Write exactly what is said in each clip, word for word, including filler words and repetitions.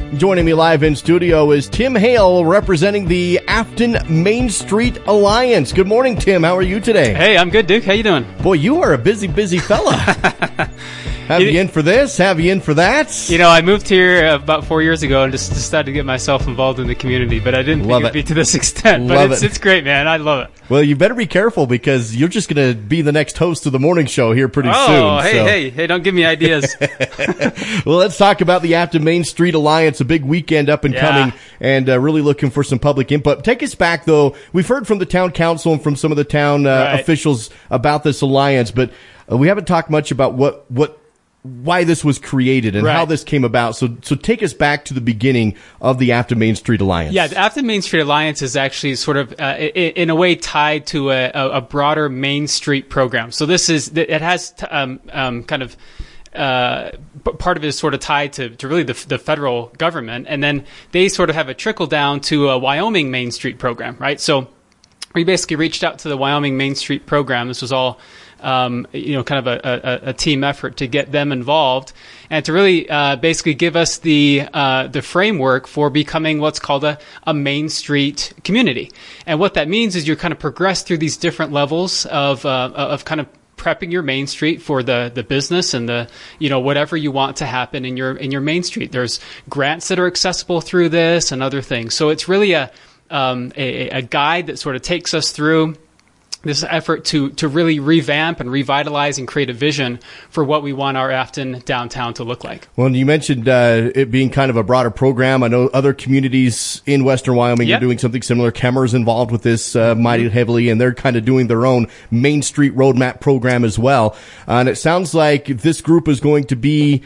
Joining me live in studio is Tim Hale, representing the Afton Main Street Alliance. Good morning, Tim. How are you today? Hey, I'm good, Duke. How you doing? Boy, you are a busy, busy fella. Have you, you in for this? Have you in for that? You know, I moved here about four years ago and just decided to get myself involved in the community, but I didn't love think it. it'd be to this extent. But love it's, it. it's great, man. I love it. Well, you better be careful because you're just going to be the next host of the morning show here pretty oh, soon. Oh, hey, so. hey, hey, don't give me ideas. Well, let's talk about the Afton Main Street Alliance, a big weekend up and yeah. coming, and uh, really looking for some public input. Take us back, though. We've heard from the town council and from some of the town uh, right. officials about this alliance, but uh, we haven't talked much about what what. why this was created and right. how this came about. So, so take us back to the beginning of the Afton Main Street Alliance. Yeah, the Afton Main Street Alliance is actually sort of, uh, in a way, tied to a, a broader Main Street program. So this is, it has um, um, kind of, uh, part of it is sort of tied to, to really the, the federal government, and then they sort of have a trickle down to a Wyoming Main Street program, right? So we basically reached out to the Wyoming Main Street program. This was all Um, you know, kind of a, a, a team effort to get them involved and to really uh, basically give us the uh, the framework for becoming what's called a, a Main Street community. And what that means is you kind of progress through these different levels of uh, of kind of prepping your Main Street for the the business and the, you know, whatever you want to happen in your in your Main Street. There's grants that are accessible through this and other things. So it's really a um, a, a guide that sort of takes us through this effort to to really revamp and revitalize and create a vision for what we want our Afton downtown to look like. Well, you mentioned uh, it being kind of a broader program. I know other communities in Western Wyoming yep. are doing something similar. Kemmer's involved with this uh, mighty mm-hmm. heavily, and they're kind of doing their own Main Street Roadmap program as well. Uh, and it sounds like this group is going to be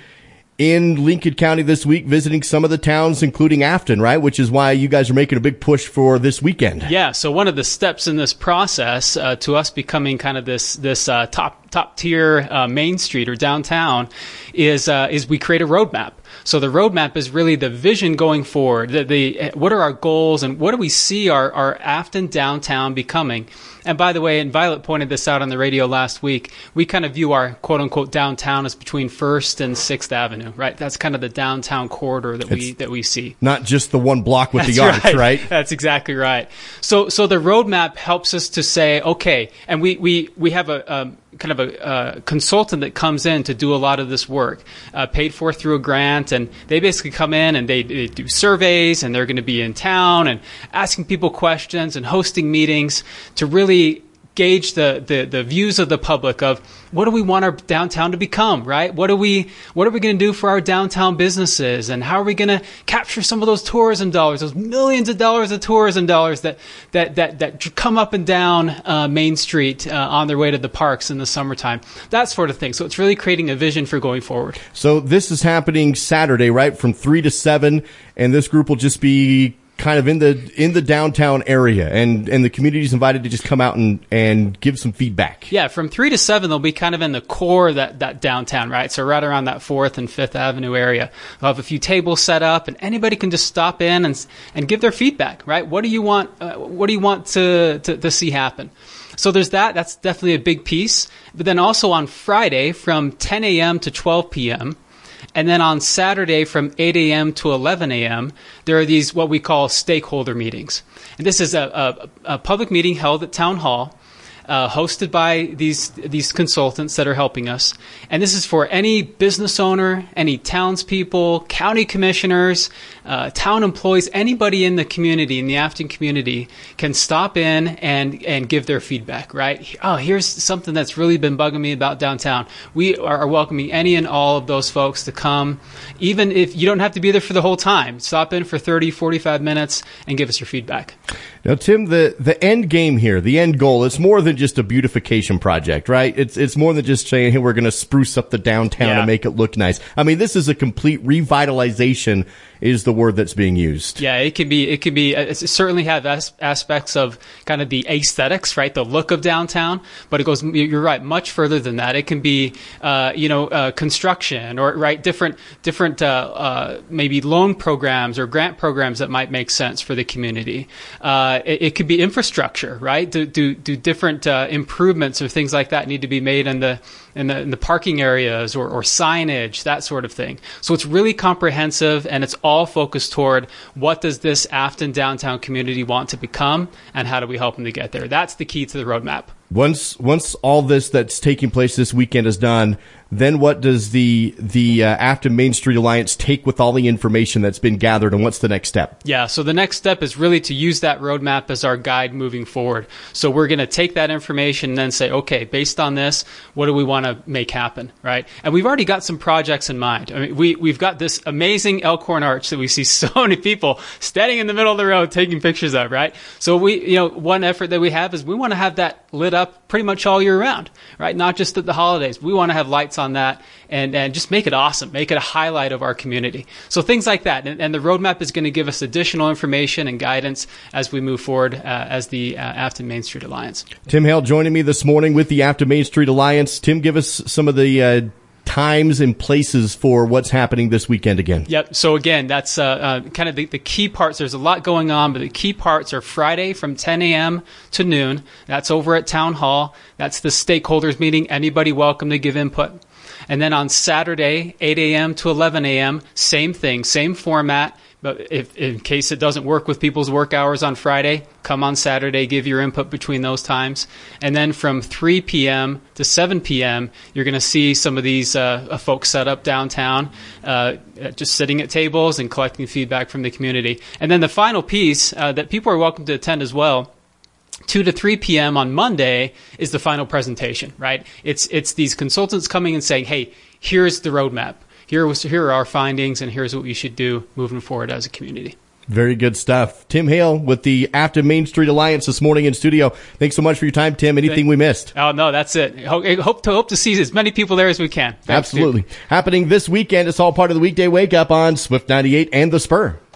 in Lincoln County this week, visiting some of the towns, including Afton, right? Which is why you guys are making a big push for this weekend. Yeah. So one of the steps in this process uh, to us becoming kind of this this uh, top top tier uh, Main Street or downtown is uh, is we create a roadmap. So the roadmap is really the vision going forward. The, the what are our goals and what do we see our our Afton downtown becoming? And by the way, and Violet pointed this out on the radio last week, we kind of view our quote-unquote downtown as between First and Sixth Avenue, right? That's kind of the downtown corridor that it's we that we see. Not just the one block with That's the arch, right. right? That's exactly right. So so the roadmap helps us to say, okay, and we, we, we have a um, kind of a uh, consultant that comes in to do a lot of this work, uh, paid for through a grant, and they basically come in and they, they do surveys, and they're going to be in town and asking people questions and hosting meetings to really gauge the, the, the views of the public of what do we want our downtown to become, right? What do we, what are we going to do for our downtown businesses? And how are we going to capture some of those tourism dollars, those millions of dollars of tourism dollars that, that, that, that come up and down uh, Main Street uh, on their way to the parks in the summertime, that sort of thing. So it's really creating a vision for going forward. So this is happening Saturday, right? From three to seven. And this group will just be kind of in the in the downtown area, and and the community's invited to just come out and and give some feedback. Yeah, from three to seven, they'll be kind of in the core of that that downtown, right? So right around that Fourth and Fifth Avenue area. They'll have a few tables set up, and anybody can just stop in and and give their feedback, right? What do you want? Uh, what do you want to, to to see happen? So there's that. That's definitely a big piece. But then also on Friday from ten a.m. to twelve p.m. And then on Saturday from eight a.m. to eleven a.m., there are these what we call stakeholder meetings. And this is a, a, a public meeting held at Town Hall, uh, hosted by these these consultants that are helping us. And this is for any business owner, any townspeople, county commissioners, uh, town employees, anybody in the community, in the Afton community, can stop in and, and give their feedback, right? Oh, here's something that's really been bugging me about downtown. We are welcoming any and all of those folks to come, even if you don't have to be there for the whole time. Stop in for thirty, forty-five minutes and give us your feedback. Now, Tim, the, the end game here, the end goal, it's more than just a beautification project, right? It's it's more than just saying, hey, we're going to spruce up the downtown yeah. and make it look nice. I mean, this is a complete revitalization is the word that's being used. Yeah, it can be, it can be, it certainly have as, aspects of kind of the aesthetics, right? The look of downtown, but it goes, you're right, much further than that. It can be, uh, you know, uh, construction or, right, different, different, uh, uh, maybe loan programs or grant programs that might make sense for the community. Uh, it, it could be infrastructure, right? Do, do, do different, uh, improvements or things like that need to be made in the, in the, in the parking areas or, or signage, that sort of thing. So it's really comprehensive and it's all all focused toward what does this Afton downtown community want to become, and how do we help them to get there. That's the key to the roadmap. Once once all this that's taking place this weekend is done, then what does the the uh, Afton Main Street Alliance take with all the information that's been gathered, and what's the next step? Yeah, so the next step is really to use that roadmap as our guide moving forward. So we're going to take that information and then say, okay, based on this, what do we want to make happen, right? And we've already got some projects in mind. I mean, we, we've got this amazing Elkhorn Arch that we see so many people standing in the middle of the road taking pictures of, right? So we, you know, one effort that we have is we want to have that lit up pretty much all year round, right? Not just at the holidays. We want to have lights on that and, and just make it awesome, make it a highlight of our community. So things like that. And, and the roadmap is going to give us additional information and guidance as we move forward uh, as the uh, Afton Main Street Alliance. Tim Hale joining me this morning with the Afton Main Street Alliance. Tim, give us some of the uh, times and places for what's happening this weekend again. Yep. So again, that's uh, uh, kind of the, the key parts. There's a lot going on, but the key parts are Friday from ten a.m. to noon. That's over at Town Hall. That's the stakeholders meeting. Anybody welcome to give input. And then on Saturday, eight a.m. to eleven a.m., same thing, same format. But if in case it doesn't work with people's work hours on Friday, come on Saturday, give your input between those times. And then from three p.m. to seven p.m., you're going to see some of these uh, folks set up downtown, uh, just sitting at tables and collecting feedback from the community. And then the final piece uh, that people are welcome to attend as well, two to three p.m. on Monday, is the final presentation, right? It's it's these consultants coming and saying, hey, here's the roadmap. Here, was, here are our findings, and here's what we should do moving forward as a community. Very good stuff. Tim Hale with the Afton Main Street Alliance this morning in studio. Thanks so much for your time, Tim. Anything Thank, we missed? Oh, no, that's it. Hope, hope to hope to see as many people there as we can. Thanks, Absolutely. dude. Happening this weekend. It's all part of the weekday wake up on Swift ninety-eight and The Spur.